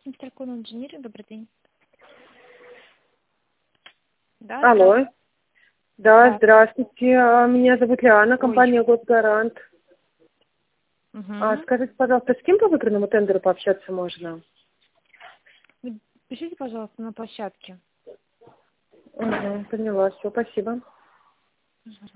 Интерком инженеринг, добрый день. Да, Алло. Да, да. здравствуйте. Меня зовут Лиана, компания «Госгарант». Угу. Скажите, пожалуйста, с кем по выигранному тендеру пообщаться можно? Пишите, пожалуйста, на площадке. Угу, поняла, все, спасибо.